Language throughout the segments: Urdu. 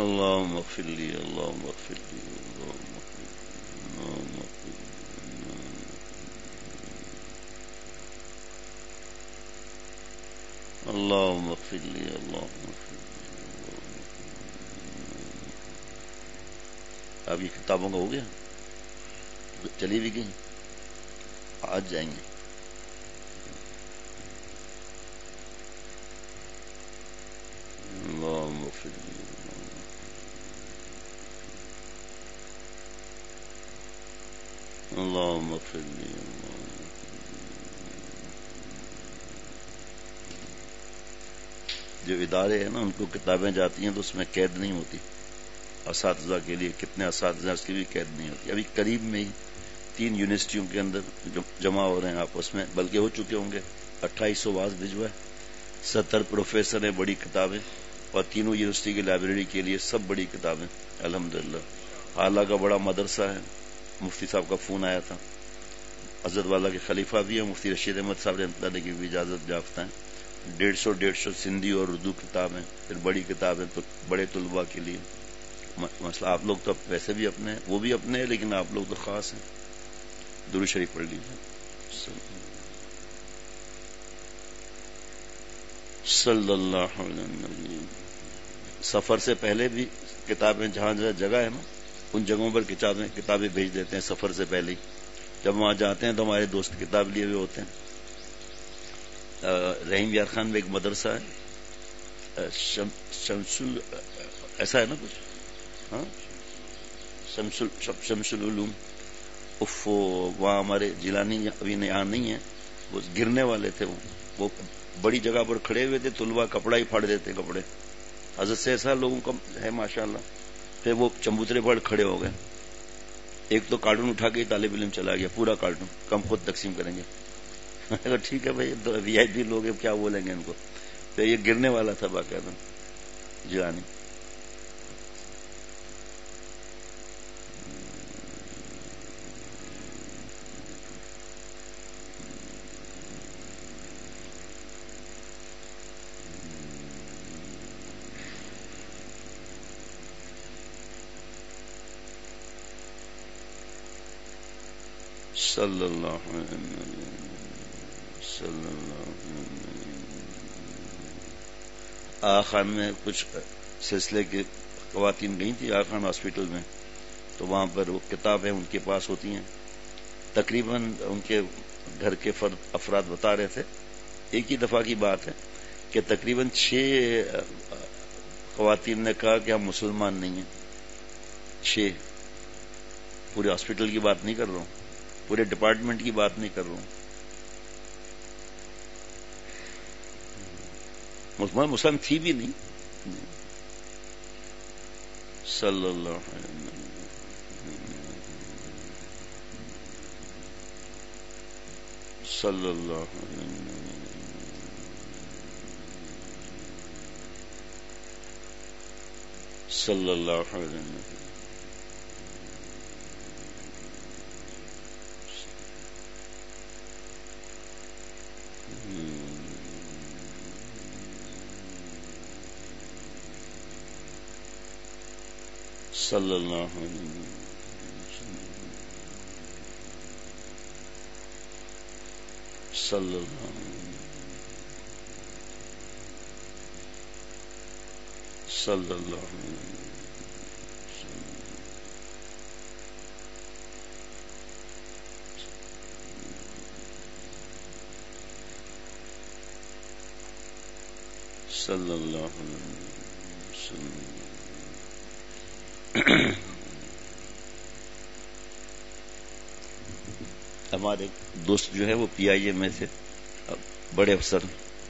اللهم اغفر لي اللهم اغفر لي اللهم اغفر لي اللهم اغفر لي اللهم اغفر لي اللهم اغفر لي. اب یہ کتابوں کا ہو گیا، چلی بھی گئی، آج جائیں گے. اللهم اغفر لي اللهم اغفر لي. جو ادارے ہیں نا ان کو کتابیں جاتی ہیں تو اس میں قید نہیں ہوتی. اساتذہ کے لیے کتنے اساتذہ اس کی بھی قید نہیں ہوتی. ابھی قریب میں ہی 3 یونیورسٹیوں کے اندر جمع ہو رہے ہیں آپس میں، بلکہ ہو چکے ہوں گے. 2800 واز بھجوا ہے، 70 پروفیسر ہیں، بڑی کتابیں، اور تینوں یونیورسٹی کی لائبریری کے لیے سب بڑی کتابیں الحمدللہ. اعلیٰ کا بڑا مدرسہ ہے. مفتی صاحب کا فون آیا تھا، حضرت والا کے خلیفہ بھی ہیں، مفتی رشید احمد صاحب رحمۃ اللہ کی بھی اجازت یافتہ ہیں. 150 سندھی اور اردو کتابیں، پھر بڑی کتابیں تو بڑے طلباء کے لیے. مسئلہ آپ لوگ تو ویسے بھی اپنے ہیں، وہ بھی اپنے ہیں، لیکن آپ لوگ تو خاص ہیں. درود شریف پڑھ لیجیے. صلی اللہ علیہ وسلم. سفر سے پہلے بھی کتابیں جہاں جگہ ہے نا ان جگہوں پر کتابیں بھیج دیتے ہیں سفر سے پہلے ہی. جب وہاں جاتے ہیں تو ہمارے دوست کتاب لیے ہوئے ہوتے ہیں. رحیم یار خان میں ایک مدرسہ ہے، شمسل ایسا ہے نا کچھ، ہاں شمس العلوم. وہاں ہمارے جیلانی ابھی یہاں نہیں ہے، وہ گرنے والے تھے. وہ بڑی جگہ پر کھڑے ہوئے تھے، طلباء کپڑا ہی پھاڑ دیتے کپڑے. حضرت سے ایسا لوگوں کا ہے ماشاءاللہ. پھر وہ چمبوترے پھاڑ کھڑے ہو گئے. ایک تو کارٹون اٹھا کے طالب علم چلا گیا، پورا کارٹون، کم خود تقسیم کریں گے. ٹھیک ہے بھائی، وی آئی پی لوگ کیا بولیں گے ان کو. تو یہ گرنے والا تھا باقاعدہ جیلانی. صلی اللہ علیہ آغا خان میں کچھ سلسلے کی خواتین گئی تھی آغا خان ہاسپٹل میں، تو وہاں پر وہ کتابیں ان کے پاس ہوتی ہیں. تقریباً ان کے گھر کے افراد بتا رہے تھے، ایک ہی دفعہ کی بات ہے کہ تقریباً 6 خواتین نے کہا کہ ہم مسلمان نہیں ہیں. 6، پورے ہاسپٹل کی بات نہیں کر رہا ہوں، پورے ڈپارٹمنٹ کی بات نہیں کر رہا ہوں. مسلمان تھی بھی نہیں. صلی اللہ علیہ وسلم. صلی اللہ علیہ وسلم. صلی اللہ علیہ وسلم. صلی اللہ علیہ وسلم. صلی اللہ علیہ وسلم. صلی اللہ علیہ وسلم. صلی اللہ علیہ وسلم. ہمارے دوست جو ہے وہ PIA میں تھے، بڑے افسر.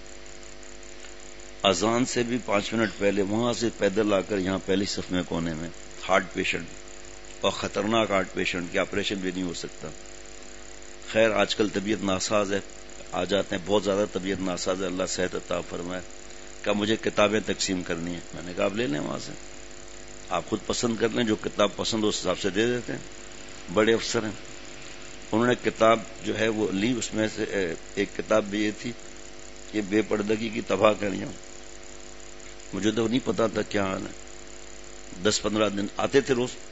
اذان سے بھی 5 منٹ پہلے وہاں سے پیدل آ کر یہاں پہلی صف میں کونے میں ہارٹ پیشنٹ، اور خطرناک ہارٹ پیشنٹ، کی آپریشن بھی نہیں ہو سکتا. خیر آج کل طبیعت ناساز ہے، آ جاتے ہیں، بہت زیادہ طبیعت ناساز ہے، اللہ صحت عطا فرمائے. کہ مجھے کتابیں تقسیم کرنی ہیں. میں نے کہا آپ لے لیں وہاں سے، آپ خود پسند کر لیں، جو کتاب پسند ہو اس حساب سے دے دیتے ہیں. بڑے افسر ہیں. انہوں نے کتاب جو ہے وہ لی، اس میں سے ایک کتاب بھی یہ تھی کہ بے پردگی کی تباہ کریاں. مجھے تو نہیں پتا تھا کیا حال ہے. 10-15 دن آتے تھے روز.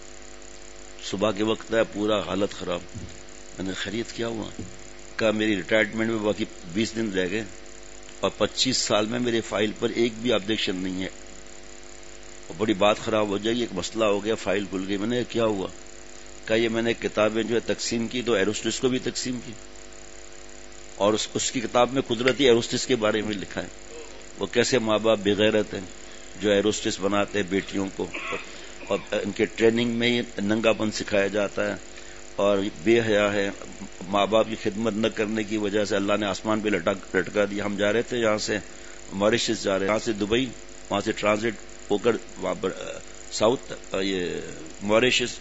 صبح کے وقت آیا, پورا حالت خراب. میں نے خرید کیا ہوا؟ کہا میری ریٹائرمنٹ میں باقی 20 دن رہ گئے اور 25 سال میں میرے فائل پر ایک بھی آبجیکشن نہیں ہے, اور بڑی بات خراب ہو جائے گی, ایک مسئلہ ہو گیا, فائل کھل گئی. میں نے کیا ہوا؟ کہا یہ میں نے کتابیں جو ہے تقسیم کی تو ایروسٹس کو بھی تقسیم کی, اور اس کی کتاب میں قدرتی ایروسٹس کے بارے میں لکھا ہے, وہ کیسے ماں باپ بغیرت ہیں جو ایروسٹس بناتے ہیں بیٹیوں کو, اور ان کے ٹریننگ میں ننگا پن سکھایا جاتا ہے, اور بے حیا ہے. ماں باپ کی خدمت نہ کرنے کی وجہ سے اللہ نے آسمان پہ لٹکا دیا. ہم جا رہے تھے یہاں سے ماریشس جا رہے, یہاں سے دبئی, وہاں سے ٹرانزٹ ہو کر وہاں پر ساؤتھ یہ ماریشس.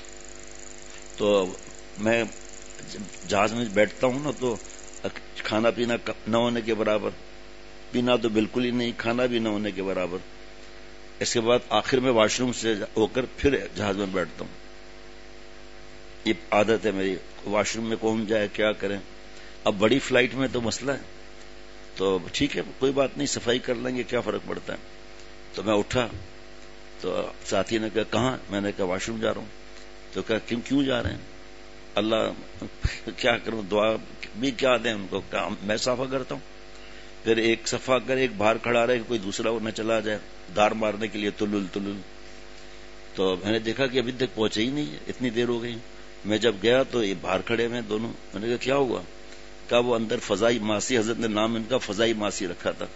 تو میں جہاز میں بیٹھتا ہوں نا تو کھانا پینا نہ ہونے کے برابر, پینا تو بالکل ہی نہیں, کھانا بھی نہ ہونے کے برابر. اس کے بعد آخر میں واش روم سے ہو کر پھر جہاز میں بیٹھتا ہوں. یہ عادت ہے میری, واش روم میں کون جائے کیا کریں. اب بڑی فلائٹ میں تو مسئلہ ہے, تو ٹھیک ہے کوئی بات نہیں, صفائی کر لیں گے, کیا فرق پڑتا ہے. تو میں اٹھا تو ساتھی نے کہا کہاں؟ میں نے کہا واش روم جا رہا ہوں. تو کہا کیوں جا رہے ہیں؟ اللہ کیا کروں, دعا بھی کیا دیں ان کو. میں صفا کرتا ہوں, پھر ایک صفا کر ایک باہر کھڑا رہے, کوئی دوسرا وہ نہ چلا جائے دار مارنے کے لیے تلل. تو میں نے دیکھا کہ ابھی تک پہنچے ہی نہیں ہے, اتنی دیر ہو گئی. میں جب گیا تو یہ باہر کھڑے میں دونوں. میں نے کہا کیا ہوا؟ کہا وہ اندر فضائی ماسی, حضرت نے نام ان کا فضائی ماسی رکھا تھا.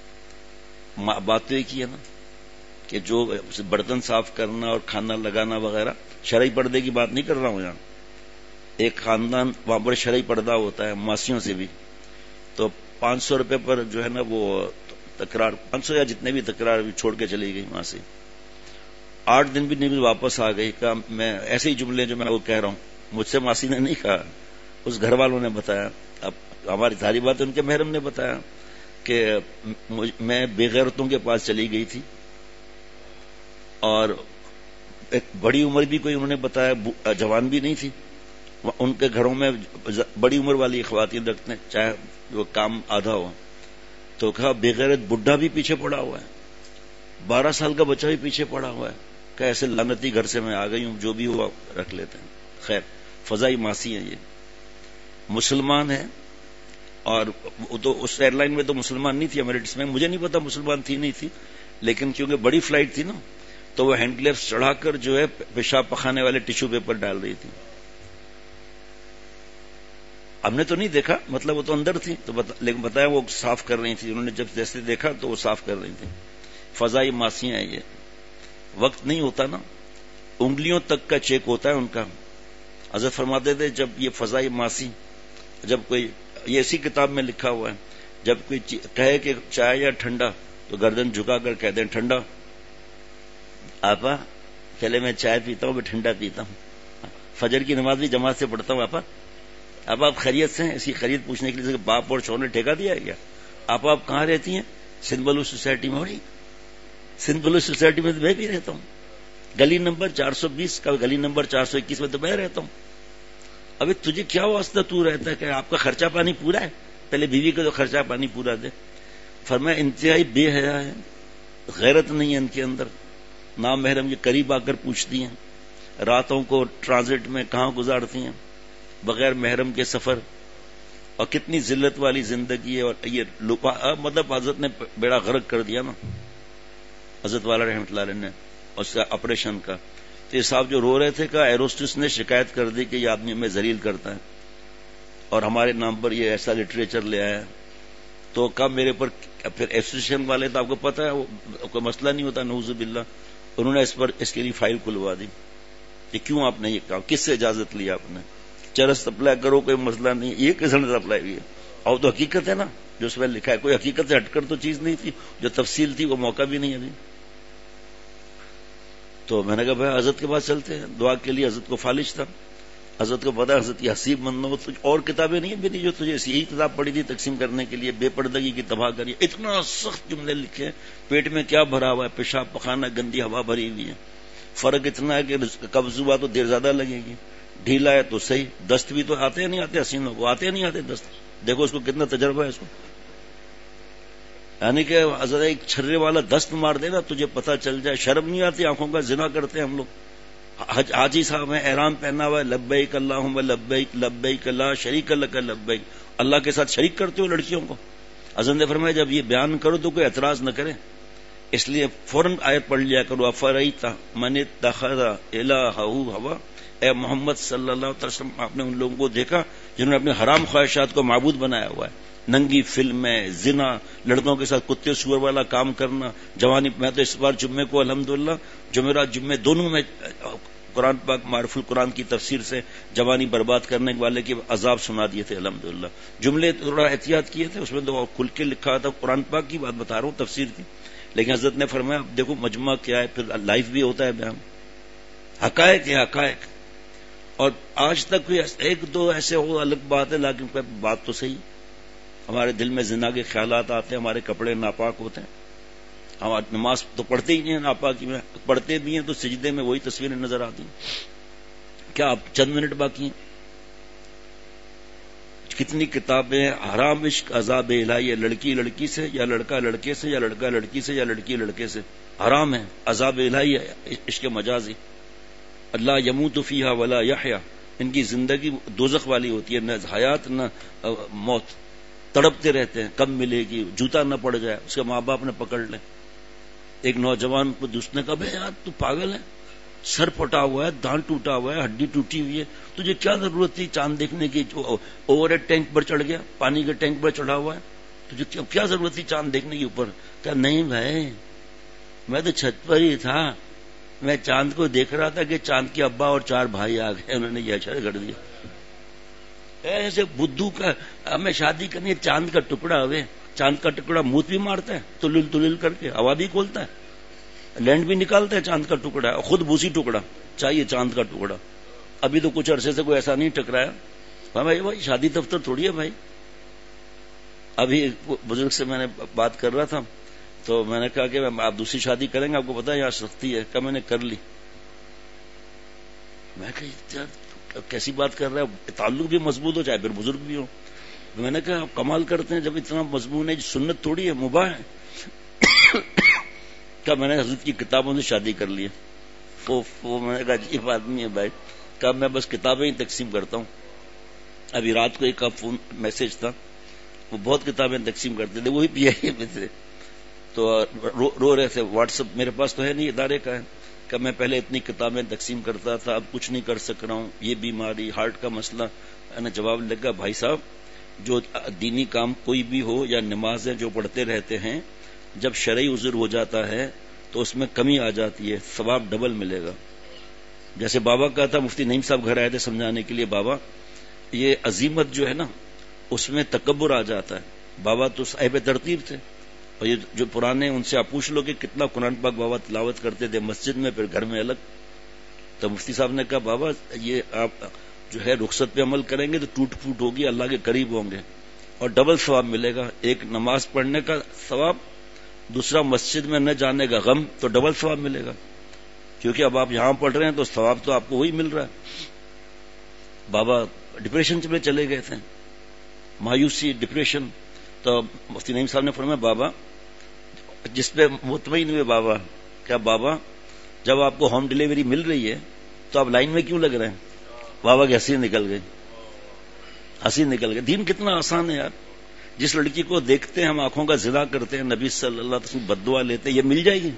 بات تو یہ کی ہے نا کہ جو برتن صاف کرنا اور کھانا لگانا وغیرہ, شرعی پردے کی بات نہیں کر رہا ہوں یہاں. ایک خاندان وہاں پر شرعی پردہ ہوتا ہے ماسیوں سے بھی, تو 500 روپے پر جو ہے نا وہ تکرار, 500 یا جتنے بھی تکرار چھوڑ کے چلی گئی وہاں سے. 8 دن بھی نہیں واپس آ گئی. کہا میں ایسے ہی جملے جو میں وہ کہہ رہا ہوں, مجھ سے ماسی نے نہیں کہا, اس گھر والوں نے بتایا. اب ہماری ساری بات ان کے محرم نے بتایا کہ میں بے غیرتوں کے پاس چلی گئی تھی, اور ایک بڑی عمر بھی کوئی انہوں نے بتایا, جوان بھی نہیں تھی. ان کے گھروں میں بڑی عمر والی خواتین رکھتے ہیں چاہے وہ کام آدھا ہو. تو کہا بے غیرت بڈھا بھی پیچھے پڑا ہوا ہے, 12 سال کا بچہ بھی پیچھے پڑا ہوا ہے. کہ ایسے لعنتی گھر سے میں آ گئی ہوں, جو بھی ہوا رکھ لیتے ہیں. خیر فضائی ماسی ہیں, یہ مسلمان ہیں, اور تو اس ایئر لائن میں تو مسلمان نہیں تھی ایمریٹس میں, مجھے نہیں پتا مسلمان تھی نہیں تھی, لیکن کیونکہ بڑی فلائٹ تھی نا تو وہ ہینڈ گلیوز چڑھا کر جو ہے پیشاب پخانے والے ٹیشو پیپر ڈال رہی تھی. ہم نے تو نہیں دیکھا, مطلب وہ تو اندر تھی, تو لیکن بتایا وہ صاف کر رہی تھی. انہوں نے جب جیسے دیکھا تو وہ صاف کر رہی تھی. فضائی ماسیاں ہیں یہ. وقت نہیں ہوتا نا, انگلیوں تک کا چیک ہوتا ہے ان کا. حضرت فرماتے تھے جب یہ فضائی ماسی, جب کوئی, یہ اسی کتاب میں لکھا ہوا ہے, جب کوئی کہے کہ چائے یا ٹھنڈا تو گردن جھکا کر کہہ دیں ٹھنڈا. آپا پہلے میں چائے پیتا ہوں, میں ٹھنڈا پیتا ہوں. فجر کی نماز بھی جماعت سے پڑھتا ہوں. اب آپ خیریت سے ہیں, اسی خرید پوچھنے کے لیے باپ اور شوہر نے ٹھیکہ دیا ہے کیا؟ آپ کہاں رہتی ہیں؟ سندھ بلوچ سوسائٹی میں. ہو سندھ بلوچ سوسائٹی میں تو میں بھی رہتا ہوں, گلی نمبر 420 کا گلی نمبر 421 میں تو میں رہتا ہوں. ابھی تجھے کیا واسطہ, تو رہتا ہے کہ آپ کا خرچہ پانی پورا ہے, پہلے بیوی کا تو خرچہ پانی پورا دے. فرمایا انتہائی بے حیا ہے, غیرت نہیں ہے ان کے اندر. نام محرم کے قریب آ کر پوچھتی ہیں, راتوں کو ٹرانزٹ میں کہاں گزارتی ہیں, بغیر محرم کے سفر, اور کتنی ذلت والی زندگی ہے. اور یہ مطلب حضرت نے بیڑا غرق کر دیا نا, حضرت والا رحمۃ اللہ علیہ نے, اس کا آپریشن کا. تو یہ صاحب جو رو رہے تھے کہ ایروسٹس نے شکایت کر دی کہ یہ آدمی ہمیں ذلیل کرتا ہے اور ہمارے نام پر یہ ایسا لٹریچر لے آیا ہے. تو کب میرے پر پھر ایسوسیشن والے, تو آپ کو پتا ہے کوئی مسئلہ نہیں ہوتا, نعوذ باللہ, انہوں نے اس کے لیے فائل کھلوا دی کہ کیوں آپ نے یہ کہا, کس سے اجازت لی آپ نے, چرس سپلائی کرو, کوئی مسئلہ نہیں. یہ کس نے سپلائی کی ہے؟ اور تو حقیقت ہے نا جو اس میں لکھا ہے, کوئی حقیقت سے ہٹ کر تو چیز نہیں تھی, جو تفصیل تھی وہ موقع بھی نہیں ابھی. تو میں نے کہا بھائی حضرت کے پاس چلتے ہیں, دعا کے لیے حضرت کو فالج تھا. حضرت کو پتا حضرت کی حسیب مندوں, اور کتابیں نہیں بھی نہیں جو تجھے یہی کتاب پڑھی تھی تقسیم کرنے کے لیے, بے پردگی کی تباہ کری. اتنا سخت جملے لکھے, پیٹ میں کیا بھرا ہوا ہے, پیشاب پخانا, گندی ہوا بھری ہوئی ہے. فرق اتنا ہے کہ قبض ہوا تو دیر زیادہ لگے گی, ڈھیلا ہے تو صحیح. دست بھی تو آتے ہیں نہیں آتے, حسینوں کو آتے نہیں آتے دست. دیکھو اس کو کتنا تجربہ ہے اس کو. یعنی کہ حضرت ایک چھرے والا دست مار دے نا تجھے پتہ چل جائے. شرم نہیں آتی؟ آنکھوں کا زنا کرتے ہیں ہم لوگ. حاجی صاحب ہیں, احرام پہنا ہوا ہے, لبیک اللہم لبیک لبیک لا شریک لک لبیک, اللہ کے ساتھ شریک کرتے ہو لڑکیوں کو. حضرت نے فرمایا جب یہ بیان کرو تو کوئی اعتراض نہ کرے, اس لیے فوراً آیت پڑھ لیا کرو, افریت من اتخذ الہہ ہوا. اے محمد صلی اللہ علیہ وسلم, آپ نے ان لوگوں کو دیکھا جنہوں نے اپنے حرام خواہشات کو معبود بنایا ہوا ہے. ننگی فلمیں, زنا, لڑکوں کے ساتھ کتے سور والا کام کرنا, جوانی. میں تو اس بار جمعے کو الحمدللہ جمعرات جمعے دونوں میں قرآن پاک معرف القرآن کی تفسیر سے جوانی برباد کرنے والے کے عذاب سنا دیے تھے الحمدللہ. جملے تھوڑا احتیاط کیے تھے, اس میں تو کھل کے لکھا تھا قرآن پاک کی بات بتا رہا ہوں تفسیر کی, لیکن حضرت نے فرمایا دیکھو مجمع کیا ہے, پھر لائف بھی ہوتا ہے بیان, حقائق ہے حقائق. اور آج تک کوئی ایک دو ایسے ہو الگ بات ہے, لیکن بات تو صحیح. ہمارے دل میں زنا کے خیالات آتے ہیں, ہمارے کپڑے ناپاک ہوتے ہیں, ہم نماز تو پڑھتے ہی نہیں ہیں ناپاکی میں, پڑھتے بھی ہیں تو سجدے میں وہی تصویریں نظر آتی ہیں. کیا اب چند منٹ باقی ہیں؟ کتنی کتابیں حرام عشق عذاب الہی, لڑکی لڑکی سے یا لڑکا لڑکے سے یا لڑکا لڑکی سے یا لڑکی لڑکے سے حرام ہے, عذاب الہی ہے عشق مجازی. اللہ یموت فیہا ولا یحیا, ان کی زندگی دوزخ والی ہوتی ہے, نہ حیات نہ موت. تڑپتے رہتے ہیں کب ملے گی, جوتا نہ پڑ جائے, اس کے ماں باپ نے پکڑ لیں. ایک نوجوان کو دوست نے کہا بھائی یار تو پاگل ہے, سر پھٹا ہوا ہے, دانت ٹوٹا ہوا ہے, ہڈی ٹوٹی ہوئی ہے, تجھے کیا ضرورت تھی چاند دیکھنے کی؟ اوور ہیڈ ٹینک پر چڑھ گیا, پانی کے ٹینک پر چڑھا ہوا ہے, تجھے کیا ضرورت تھی چاند دیکھنے کے اوپر؟ کہا نہیں بھائی میں تو چھت پر ہی تھا, میں چاند کو دیکھ رہا تھا کہ چاند کے ابا اور 4 بھائی آ گئے, انہوں نے یہ اشارہ کر دیا. ایسے بدھو کا ہمیں شادی کرنی ہے, چاند کا ٹکڑا ہوئے, چاند کا ٹکڑا موت بھی مارتا ہے تلل تلل کر کے, ہوا بھی کھولتا ہے, لینڈ بھی نکالتا ہے. چاند کا ٹکڑا خود بوسی ٹکڑا چاہیے, چاند کا ٹکڑا. ابھی تو کچھ عرصے سے کوئی ایسا نہیں ٹکرایا. بھائی شادی دفتر تھوڑی ہے بھائی. ابھی بزرگ سے میں نے بات کر رہا تھا تو میں نے کہا کہ آپ دوسری شادی کریں گے, آپ کو پتا ہے یہاں سختی ہے. کہ میں نے کر لی. میں کہ کیسی بات کر رہا ہے, تعلق بھی مضبوط ہو, چاہے پھر بزرگ بھی ہو. میں نے کہا آپ کمال کرتے ہیں, جب اتنا مضمون ہے, سنت تھوڑی ہے, مباح ہے. کیا میں نے حضرت کی کتابوں سے شادی کر لی ہے. میں نے کہا عجیب آدمی ہے بھائی. کہا میں بس کتابیں ہی تقسیم کرتا ہوں. ابھی رات کو ایک فون میسج تھا, وہ بہت کتابیں تقسیم کرتے تھے, وہی پی آئی میں تھے, تو رو رہے تھے. واٹس ایپ میرے پاس تو ہے نہیں, ادارے کا ہے. کہ میں پہلے اتنی کتابیں تقسیم کرتا تھا, اب کچھ نہیں کر سک رہا ہوں, یہ بیماری, ہارٹ کا مسئلہ. میں نے جواب لگا بھائی صاحب جو دینی کام کوئی بھی ہو یا نمازیں جو پڑھتے رہتے ہیں, جب شرعی عذر ہو جاتا ہے تو اس میں کمی آ جاتی ہے, ثواب ڈبل ملے گا. جیسے بابا کا تھا, مفتی نعیم صاحب گھر آئے تھے سمجھانے کے لیے, بابا یہ عظیمت جو ہے نا اس میں تکبر آ جاتا ہے. بابا تو صاحب ترتیب تھے, اور یہ جو پرانے ان سے آپ پوچھ لو کہ کتنا قرآن پاک بابا تلاوت کرتے تھے مسجد میں, پھر گھر میں الگ. تو مفتی صاحب نے کہا بابا یہ آپ جو ہے رخصت پہ عمل کریں گے تو ٹوٹ پھوٹ ہوگی, اللہ کے قریب ہوں گے اور ڈبل ثواب ملے گا. ایک نماز پڑھنے کا ثواب, دوسرا مسجد میں نہ جانے کا غم, تو ڈبل ثواب ملے گا. کیونکہ اب آپ یہاں پڑھ رہے ہیں تو ثواب تو آپ کو وہی مل رہا ہے. بابا ڈپریشن میں چلے گئے تھے, مایوسی, ڈپریشن. تو مفتی نعیم صاحب نے فرمایا بابا, جس پہ مطمئن ہوئے بابا, کیا بابا جب آپ کو ہوم ڈلیوری مل رہی ہے تو آپ لائن میں کیوں لگ رہے ہیں؟ بابا کی ہنسی نکل گئی, ہنسی نکل گئی. دین کتنا آسان ہے یار. جس لڑکی کو دیکھتے ہیں ہم آنکھوں کا زنا کرتے ہیں, نبی صلی اللہ علیہ وسلم بد دعا لیتے ہیں, یہ مل جائے گی,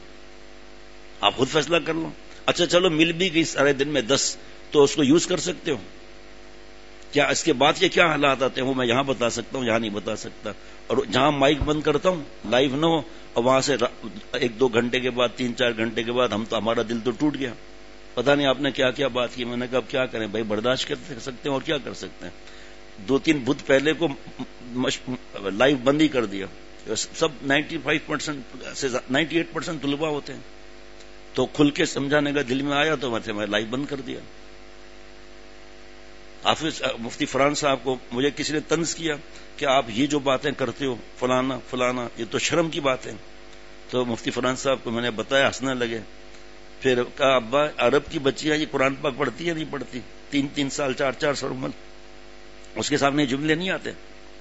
آپ خود فیصلہ کر لو. اچھا چلو مل بھی گئی سارے دن میں 10, تو اس کو یوز کر سکتے ہو کیا؟ اس کے بعد یہ کیا حالات آتے ہیں وہ میں یہاں بتا سکتا ہوں, یہاں نہیں بتا سکتا. اور جہاں مائک بند کرتا ہوں لائیو نہ ہو, اور وہاں سے 1-2 گھنٹے کے بعد 3-4 گھنٹے کے بعد ہمارا دل تو ٹوٹ گیا, پتا نہیں آپ نے کیا کیا بات کی. میں نے کہا اب کیا کریں بھائی, برداشت کر سکتے ہیں اور کیا کر سکتے ہیں. 2-3 بدھ پہلے کو لائیو بند ہی کر دیا. سب 95% سے 98% طلباء ہوتے ہیں, تو کھل کے سمجھانے کا دل میں آیا تو میں لائیو بند کر دیا. حافظ مفتی فرحان صاحب کو مجھے کسی نے طنز کیا کہ آپ یہ جو باتیں کرتے ہو فلانا فلانا, یہ تو شرم کی بات ہے. تو مفتی فرحان صاحب کو میں نے بتایا, ہنسنے لگے. پھر کہا ابا عرب کی بچیاں یہ قرآن پاک پڑھتی ہے نہیں پڑھتی؟ 3-3 سال 4-4 سال عمر, اس کے سامنے جملے نہیں آتے.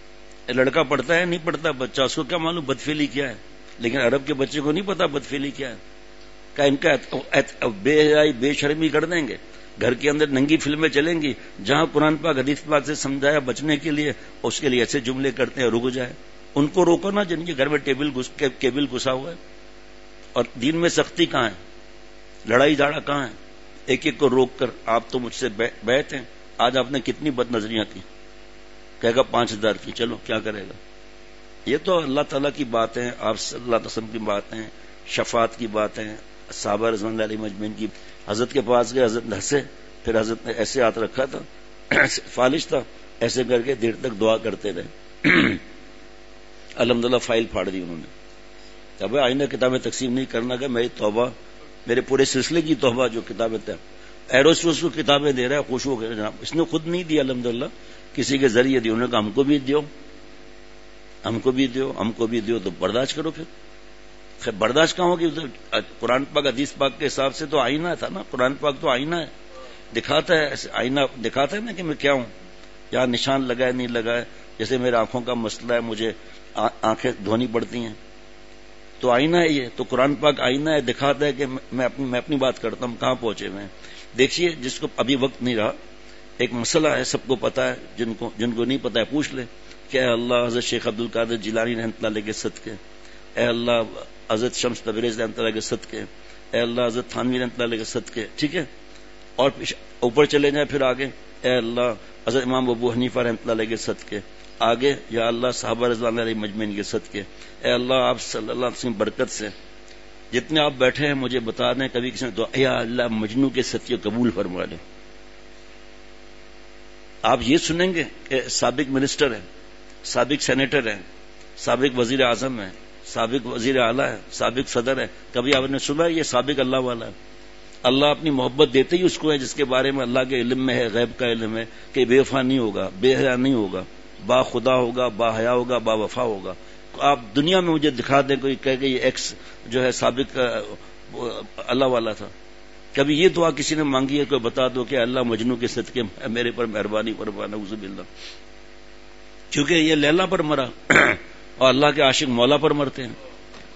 لڑکا پڑھتا ہے نہیں پڑھتا بچہ، اس کو کیا معلوم بدفعلی کیا ہے، لیکن عرب کے بچے کو نہیں پتا بدفعلی کیا ہے. کہ ان کا بے حیائی بے شرمی کر دیں گے، گھر کے اندر ننگی فلمیں چلیں گی، جہاں قرآن پاک حدیث پاک سے سمجھایا بچنے کے لیے، اس کے لیے ایسے جملے کرتے ہیں رک جائے. ان کو روکو نا جن کے گھر میں کیبل گھسا ہوا ہے. اور دین میں سختی کہاں ہے، لڑائی جھاڑا کہاں ہے؟ ایک ایک کو روک کر آپ تو مجھ سے بیعت ہیں، آج آپ نے کتنی بد نظریاں کی، کہے گا 5000 کی، چلو کیا کرے گا. یہ تو اللہ تعالیٰ کی باتیں، آپ صلی اللہ علیہ وسلم کی باتیں، شفاعت کی باتیں، صحابہ رضوان اللہ علیہ مجمعین کی. حضرت کے پاس گئے، حضرت نے ہنسے، پھر حضرت نے ایسے ہاتھ رکھا تھا، فالش تھا، ایسے کر کے دیر تک دعا کرتے رہے. الحمدللہ فائل پھاڑ دی انہوں نے. اب آئینہ کتابیں تقسیم نہیں کرنا کہ میری توبہ، میرے پورے سلسلے کی توبہ جو کتابیں تھے. ایروسپیس کو کتابیں دے رہا ہے خوش ہو گئے جناب، اس نے خود نہیں دی الحمدللہ، کسی کے ذریعے دی. انہوں نے کہا ہم کو بھی دیو، ہم کو بھی دیو، ہم کو بھی دیو، تو برداشت کرو. پھر خیر برداشت کہاں ہوگی؟ قرآن پاک حدیث پاک کے حساب سے تو آئینہ تھا نا، قرآن پاک تو آئینہ ہے، دکھاتا ہے، آئینہ دکھاتا ہے نا کہ میں کیا ہوں، یہاں نشان لگائے نہیں لگائے. جیسے میرے آنکھوں کا مسئلہ ہے، مجھے آنکھیں دھونی پڑتی ہیں، تو آئینہ ہے یہ. تو قرآن پاک آئینہ ہے، دکھاتا ہے کہ میں اپنی بات کرتا ہوں، کہاں پہنچے ہوئے ہیں. دیکھیے جس کو ابھی وقت نہیں رہا، ایک مسئلہ ہے سب کو پتا ہے، جن کو نہیں پتا ہے پوچھ لے کہ اے اللہ حضرت شیخ عبد القادر جیلانی رحمۃ اللہ علیہ کے صدقے، اے اللہ حضرت شمس تبریز رحمۃ اللہ علیہ کے صدقے، اے اللہ حضرت تھانوی رحمۃ اللہ علیہ کے صدقے، ٹھیک ہے. اور اوپر چلے جائیں پھر آگے، اے اللہ حضرت امام ابو حنیفہ رحمۃ اللہ علیہ کے صدقے، آگے یا اللہ صحابہ رضوان اللہ علیہ مجمعین کے صدقے، اے اللہ آپ صلی اللہ علیہ وسلم برکت سے جتنے آپ بیٹھے ہیں مجھے بتا دیں کبھی کسی نے دعا، یا اللہ مجنو کے صدقے قبول فرما لے. آپ یہ سنیں گے کہ سابق منسٹر ہے، سابق سینیٹر ہے، سابق وزیر اعظم ہے، سابق وزیر اعلیٰ ہے، سابق صدر ہے، کبھی آپ نے سنا یہ سابق اللہ والا ہے؟ اللہ اپنی محبت دیتے ہی اس کو ہے جس کے بارے میں اللہ کے علم میں ہے، غیب کا علم ہے کہ بے وفا نہیں ہوگا، بے حیا نہیں ہوگا، با خدا ہوگا، با حیا ہوگا، با وفا ہوگا. آپ دنیا میں مجھے دکھا دیں کوئی کہے کہ یہ ایکس جو ہے سابق اللہ والا تھا. کبھی یہ دعا کسی نے مانگی ہے کوئی بتا دو کہ اللہ مجنو کے صدقے میرے پر مہربانی فرما، نعوذ باللہ. کیونکہ یہ لیلا پر مرا اور اللہ کے عاشق مولا پر مرتے ہیں.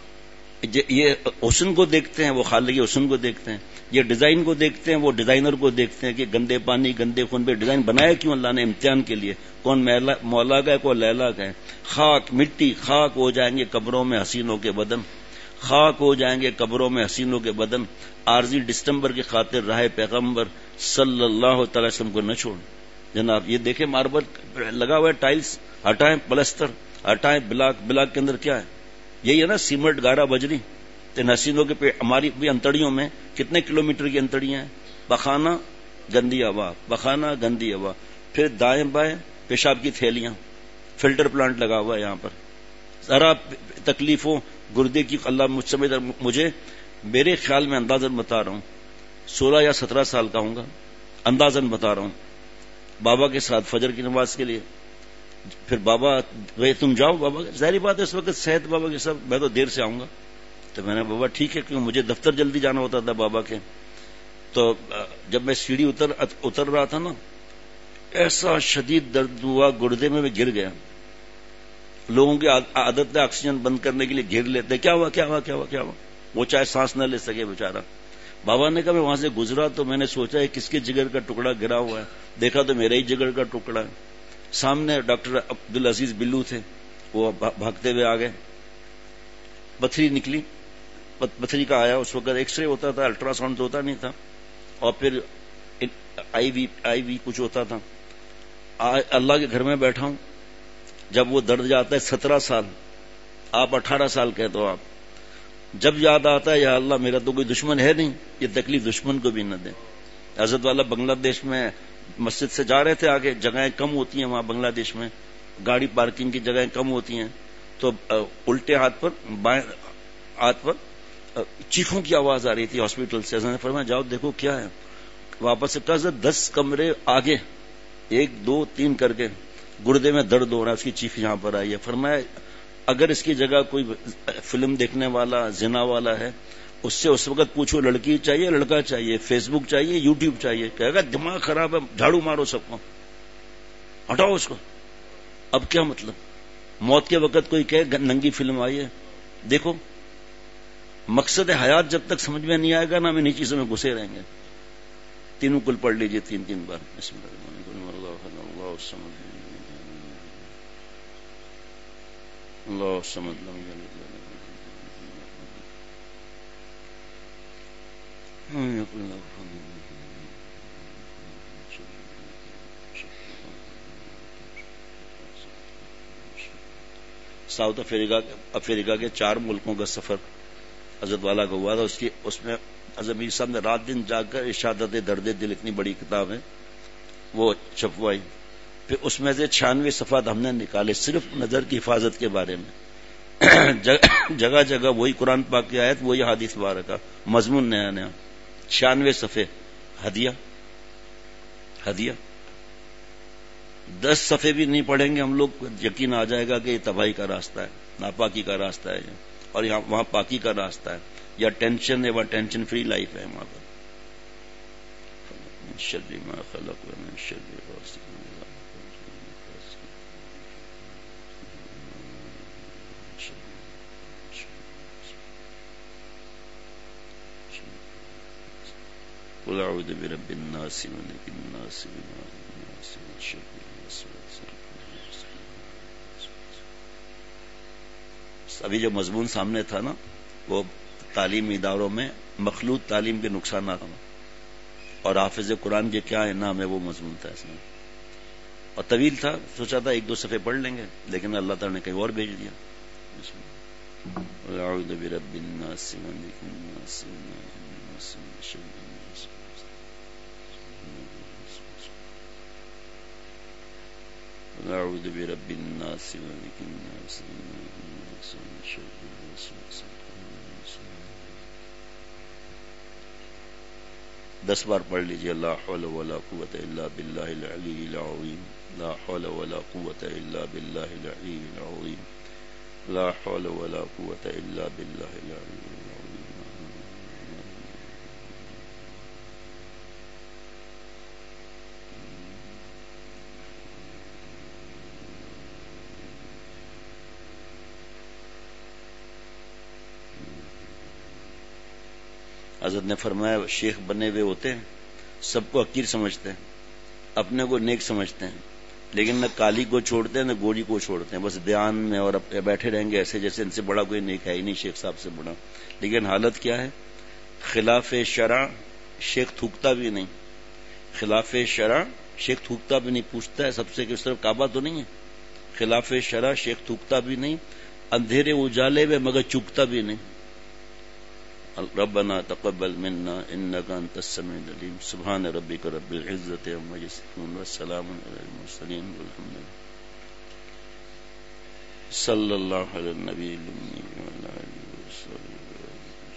یہ حسن کو دیکھتے ہیں، وہ خالق حسن کو دیکھتے ہیں. یہ ڈیزائن کو دیکھتے ہیں، وہ ڈیزائنر کو دیکھتے ہیں کہ گندے پانی گندے خون پہ ڈیزائن بنایا کیوں اللہ نے؟ امتحان کے لیے. کون مولا کا ہے، کون لیلا کا ہے. خاک مٹی خاک ہو جائیں گے قبروں میں حسینوں کے بدن، خاک ہو جائیں گے قبروں میں حسینوں کے بدن. عارضی ڈسمبر کی خاطر راہ پیغمبر صلی اللہ تعالی وسلم کو نہ چھوڑ. جناب یہ دیکھیں ماربل لگا ہوا ہے، ٹائلز ہٹائیں، پلستر ہٹائیں، بلاک کے اندر کیا ہے؟ یہی ہے نا سیمنٹ گارا بجری. ان حسینوں کے ہماری بھی انتڑیوں میں کتنے کلومیٹر کی انتڑیاں ہیں. بخانہ گندی ہوا، بخانہ گندی ہوا، پھر دائیں بائیں پیشاب کی تھیلیاں، فلٹر پلانٹ لگا ہوا ہے یہاں پر. ذرا تکلیفوں گردے کی اللہ مجھ سے مجھے میرے خیال میں اندازن بتا رہا ہوں 16 یا 17 سال کا ہوں گا، اندازن بتا رہا ہوں. بابا کے ساتھ فجر کی نماز کے لیے، پھر بابا تم جاؤ، بابا ظاہری بات ہے اس وقت صحت بابا کے ساتھ، میں تو دیر سے آؤں گا. تو میں نے بابا ٹھیک ہے، کیوں مجھے دفتر جلدی جانا ہوتا تھا بابا کے. تو جب میں سیڑھی اتر رہا تھا نا، ایسا شدید درد ہوا گردے میں گر گیا. لوگوں کی عادت ہے آکسیجن بند کرنے کے لیے گر لیتے، کیا ہوا کیا ہوا کیا ہوا کیا ہوا، وہ چاہے سانس نہ لے سکے بیچارہ. بابا نے کہا میں وہاں سے گزرا تو میں نے سوچا ہے کس کے جگر کا ٹکڑا گرا ہوا ہے، دیکھا تو میرا ہی جگر کا ٹکڑا ہے. سامنے ڈاکٹر عبدالعزیز بلو تھے، وہ بھاگتے ہوئے آ گئے. پتھری نکلی، پتھری کا آیا. اس وقت ایکس رے ہوتا تھا، الٹرا ساؤنڈ تو ہوتا نہیں تھا، اور پھر آئی وی کچھ ہوتا تھا. اللہ کے گھر میں بیٹھا ہوں، جب وہ درد جاتا ہے 17 سال، آپ 18 سال کہتے ہو آپ، جب یاد آتا ہے یا اللہ میرا تو کوئی دشمن ہے نہیں، یہ تکلیف دشمن کو بھی نہ دے. حضرت والا بنگلہ دیش میں مسجد سے جا رہے تھے، آگے جگہیں کم ہوتی ہیں وہاں بنگلہ دیش میں، گاڑی پارکنگ کی جگہیں کم ہوتی ہیں. تو الٹے ہاتھ پر بائیں ہاتھ پر چیخوں کی آواز آ رہی تھی ہاسپٹل سے. حضرت نے فرمایا جاؤ دیکھو کیا ہے. واپس سے کہا 10 کمرے آگے 1 2 3 کر کے گردے میں درد ہو رہا ہے، اس کی چیخ یہاں پر آئی ہے. فرمایا اگر اس کی جگہ کوئی فلم دیکھنے والا زنا والا ہے، اس سے اس وقت پوچھو لڑکی چاہیے لڑکا چاہیے، فیس بک چاہیے یوٹیوب چاہیے، کہے گا دماغ خراب ہے، جھاڑو مارو سب کو، ہٹاؤ اس کو. اب کیا مطلب؟ موت کے وقت کوئی کہے ننگی فلم آئی ہے، دیکھو مقصد حیات جب تک سمجھ میں نہیں آئے گا نا ہم انہیں چیزوں میں گھسے رہیں گے. تینوں کل پڑھ لیجئے 3 بار. بسم اللہ الرحمن الرحیم. اللہ الصمد اللہ الصمد لم یلد ولم یکن له کفوا احد. ساؤتھ افریقہ کے 4 ملکوں کا سفر حضرت والا کا ہوا تھا. اس میں حضرت میر صاحب نے رات دن جاگ کر ارشادات درد دل، اتنی بڑی کتاب ہے، وہ چھپوائی. پھر اس میں سے 96 صفحات ہم نے نکالے صرف نظر کی حفاظت کے بارے میں. جگہ جگہ وہی قرآن پاک کی آیت، وہی حدیث مبارکہ، مضمون نیا نیا. 96 صفحے ہدیہ 10 صفحے بھی نہیں پڑھیں گے ہم لوگ، یقین آ جائے گا کہ یہ تباہی کا راستہ ہے، ناپاکی کا راستہ ہے، اور یہاں وہاں پاکی کا راستہ ہے. یا ٹینشن ہے، وہاں ٹینشن فری لائف ہے وہاں پر. من شر ما خلق ومن شر غاسق اذا وقب. قل اعوذ برب الناس ملك الناس اله الناس من شر الوسواس. ابھی جو مضمون سامنے تھا نا وہ تعلیمی اداروں میں مخلوط تعلیم کے نقصانات ہیں، اور حافظ قرآن کے کیا انعام ہے وہ مضمون تھا اس میں. اور طویل تھا، سوچا تھا 1-2 صفحے پڑھ لیں گے، لیکن اللہ تعالیٰ نے کہیں اور بھیج دیا. اعوذ برب الناس ملک الناس اله الناس من شر الوسواس. اعوذ برب الناس ملک الناس اله الناس من شر الوسواس. 10 بار پڑھ لیجیے. لا حول ولا قوت الا باللہ العلی العظیم. لا حول ولا قوت الا باللہ العلی العظیم. لا حول ولا قوت الا باللہ العلی العظیم. حضرت نے فرمایا شیخ بنے ہوئے ہوتے ہیں، سب کو حقیر سمجھتے ہیں، اپنے کو نیک سمجھتے ہیں، لیکن نہ کالی کو چھوڑتے ہیں نہ گوری کو چھوڑتے ہیں. بس دھیان میں اور بیٹھے رہیں گے ایسے جیسے ان سے بڑا کوئی نیک ہے ہی نہیں، شیخ صاحب سے بڑا. لیکن حالت کیا ہے؟ خلاف شرع شیخ تھوکتا بھی نہیں. خلاف شرع شیخ تھوکتا بھی نہیں. پوچھتا ہے سب سے کہ اس طرف کعبہ تو نہیں ہے. خلاف شرع شیخ تھوکتا بھی نہیں، اندھیرے اجالے میں مگر چکتا بھی نہیں. ربنا تقبل منا انك انت السميع العليم. سبحان ربك رب العزة عما يصفون والسلام على المرسلين والحمد لله صلى الله على النبي الأمي وعلى آله وصحبه.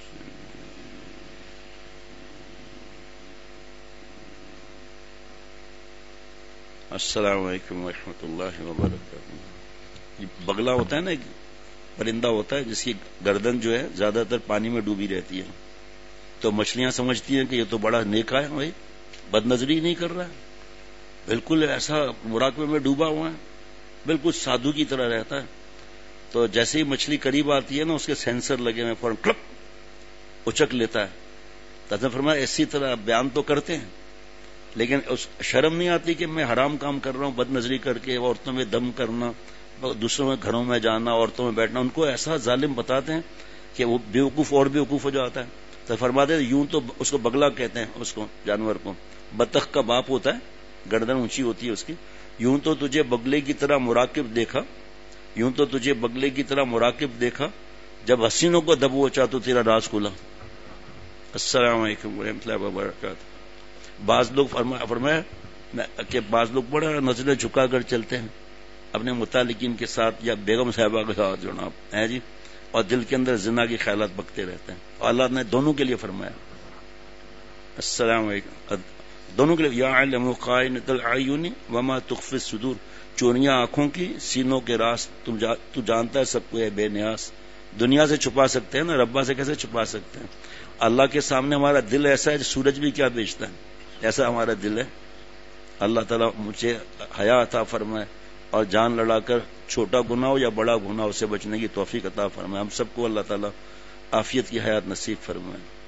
السلام علیکم ورحمۃ اللہ وبرکاتہ. بگلا ہوتا ہے نا، ایک پرندہ ہوتا ہے جس کی گردن جو ہے زیادہ تر پانی میں ڈوبی رہتی ہے، تو مچھلیاں سمجھتی ہیں کہ یہ تو بڑا نیکا ہے، بھائی بد نظری نہیں کر رہا ہے، بالکل ایسا مراقبے میں ڈوبا ہوا ہے، بالکل سادھو کی طرح رہتا ہے. تو جیسے ہی مچھلی قریب آتی ہے نا اس کے سینسر لگے ہوئے، فوراً کلپ اچک لیتا ہے. تو فرمایا اسی طرح بیان تو کرتے ہیں لیکن اس شرم نہیں آتی کہ میں حرام کام کر رہا ہوں، بد نظری کر کے عورتوں میں دم کرنا، دوسروں کے گھروں میں جانا، عورتوں میں بیٹھنا. ان کو ایسا ظالم بتاتے ہیں کہ وہ بیوقوف اور بیوقوف ہو جاتا ہے. تو فرماتے ہیں یوں تو اس کو بگلا کہتے ہیں، اس کو جانور کو بطخ کا باپ ہوتا ہے، گردن اونچی ہوتی ہے اس کی. یوں تو تجھے بگلے کی طرح مراقب دیکھا، یوں تو تجھے بگلے کی طرح مراقب دیکھا، جب حسینوں کو دبوچا تو تیرا راز کھلا. السلام علیکم ورحمۃ اللہ وبرکاتہ. بعض لوگ فرمایا کہ بعض لوگ بڑا نظریں جھکا کر چلتے ہیں اپنے متعلقین کے ساتھ یا بیگم صاحبہ کے ساتھ جناب ہے جی، اور دل کے اندر زنا کی خیالات بکتے رہتے ہیں. اور اللہ نے دونوں کے لیے فرمایا السلام علیکم، دونوں کے لیے یا علم خائنۃ الاعین وما تخفی الصدور. چوریاں آنکھوں کی، سینوں کے راز تو جانتا ہے، سب کو ہے بے نیاز. دنیا سے چھپا سکتے ہیں نا، ربا سے کیسے چھپا سکتے ہیں؟ اللہ کے سامنے ہمارا دل ایسا ہے سورج بھی کیا بیچتا ہے، ایسا ہمارا دل ہے. اللہ تعالیٰ مجھے حیا عطا فرمائے اور جان لڑا کر چھوٹا گناہ ہو یا بڑا گناہ سے بچنے کی توفیق عطا فرمائے. ہم سب کو اللہ تعالیٰ عافیت کی حیات نصیب فرمائے.